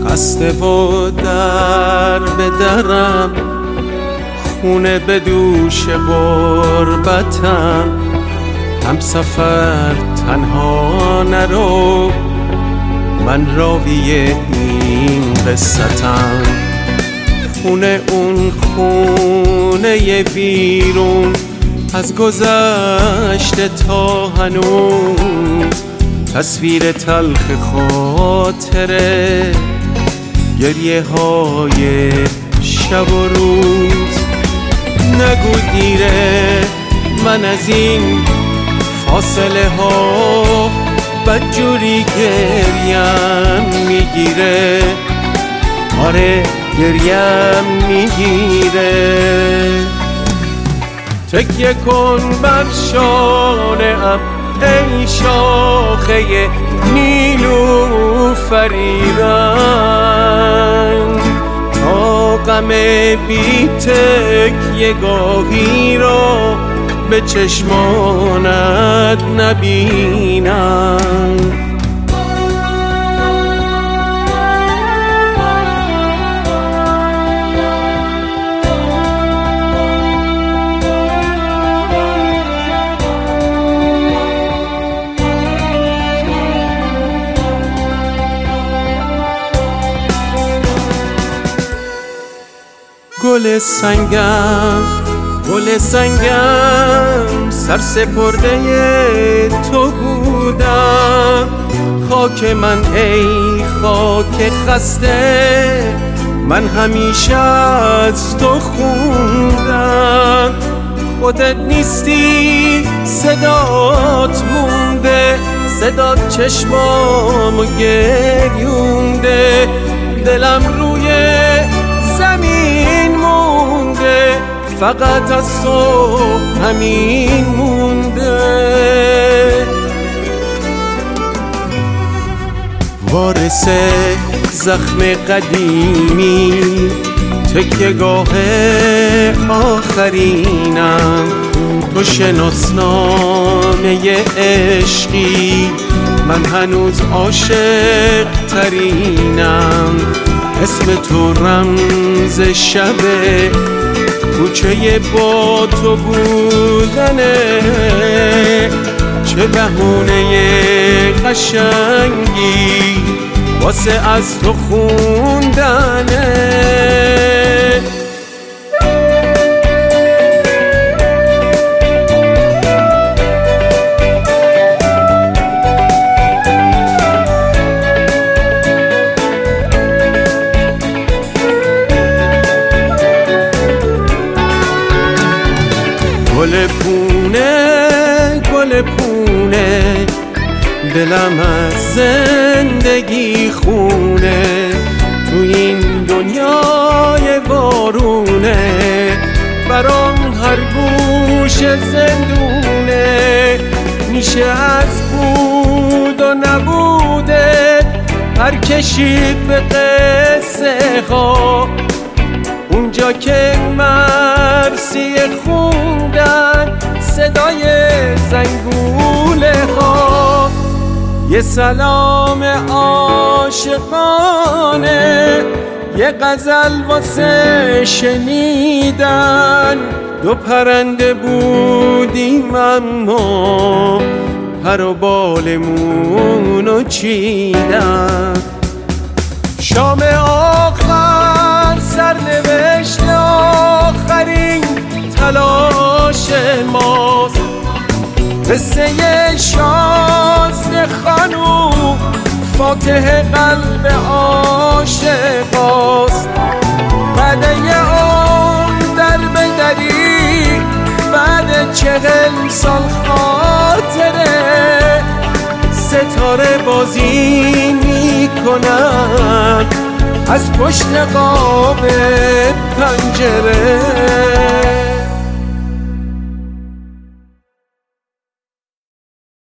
بسته و در به درم، خونه به دوش غربتم. هم سفر تنها نرو، من راوی این قصتم. خونه اون خونه بیرون، از گذشته تا هنوز تصویر تلخ خاطره، گریه های شب و روز. نگو دیره، من از این فاصله ها بدجوری گریم میگیره. آره گریم میگیره. تکیه کن بر شانه ام ای شاخه نیلوفری رنگ، تا غم بی تکیه گاهی را به چشمانت نبینم. گل سنگم، گل سنگم، سرسپرده تو بودم. خاک من ای خاک خسته، من همیشه از تو خوندم. خودت نیستی صدات مونده، صدات چشمامو گریونده. دلم روی زمین مونده، فقط از تو همین مونده. وارث زخم قدیمی، تکیه‌گاه آخرینم. تو شناسنامه عشقی، من هنوز عاشق ترینم. اسم تو رمز شبه، کوچه با تو بودنه. چه بهونه قشنگی واسه از تو خوندنه. گل پونه، گل پونه، دلم از زندگی خونه. تو این دنیای وارونه، برام هر گوش زندونه. میشه از بود و نبوده پر کشید به قصه ها. اونجا که مرثیه خوندن صدای زنگوله ها. یه سلام عاشقانه، یه غزل واسه شنیدن. دو پرنده بودیم اما پر و بالمونو چیدن. شام آخر سرنوشت آخرین تلاش ماست. قصه شازده خانوم فاتح قلب عاشقاست. بعد یه عمر در بدری، بعد 40 سال خاطره. ستاره بازی میکنن از پشت قاب پنجره.